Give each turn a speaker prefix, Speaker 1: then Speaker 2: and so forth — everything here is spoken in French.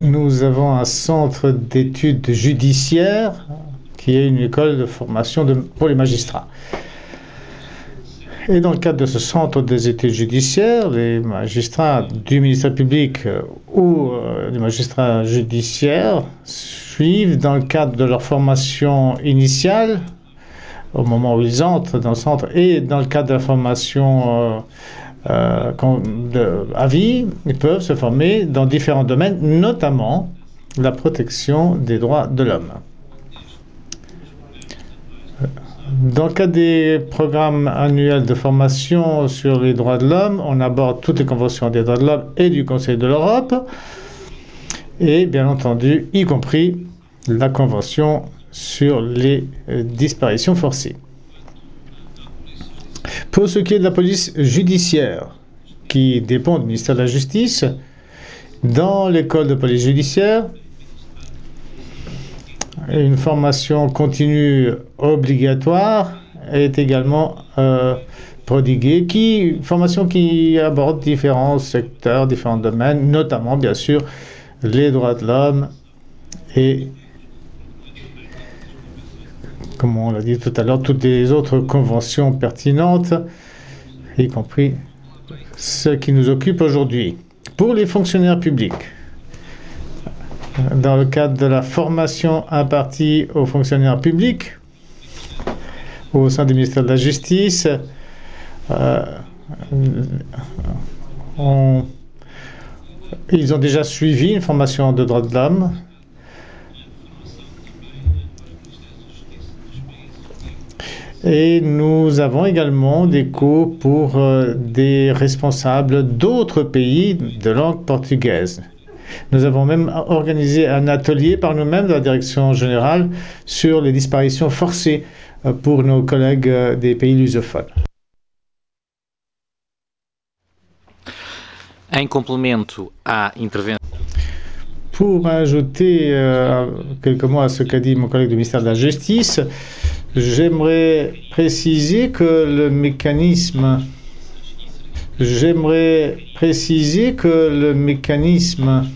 Speaker 1: nous avons un centre d'études judiciaires qui est une école de formation pour les magistrats. Et dans le cadre de ce centre des études judiciaires, les magistrats du ministère public ou les magistrats judiciaires suivent dans le cadre de leur formation initiale, au moment où ils entrent dans le centre, et dans le cadre de la formation à vie, ils peuvent se former dans différents domaines, notamment la protection des droits de l'homme. Dans le cadre des programmes annuels de formation sur les droits de l'homme, on aborde toutes les conventions des droits de l'homme et du Conseil de l'Europe, et bien entendu, y compris la convention sur les disparitions forcées. Pour ce qui est de la police judiciaire, qui dépend du ministère de la Justice, dans l'école de police judiciaire, une formation continue obligatoire est également prodiguée, formation qui aborde différents secteurs, différents domaines, notamment bien sûr les droits de l'homme et, comme on l'a dit tout à l'heure, toutes les autres conventions pertinentes, y compris ce qui nous occupe aujourd'hui. Pour les fonctionnaires publics, dans le cadre de la formation impartie aux fonctionnaires publics au sein du ministère de la Justice, ils ont déjà suivi une formation de droits de l'homme. Et nous avons également des cours pour des responsables d'autres pays de langue portugaise. Nous avons même organisé un atelier par nous-mêmes de la direction générale sur les disparitions forcées pour nos collègues des pays lusophones.
Speaker 2: Em complemento à intervenção.
Speaker 1: Pour ajouter quelques mots à ce qu'a dit mon collègue du ministère de la Justice, j'aimerais préciser que le mécanisme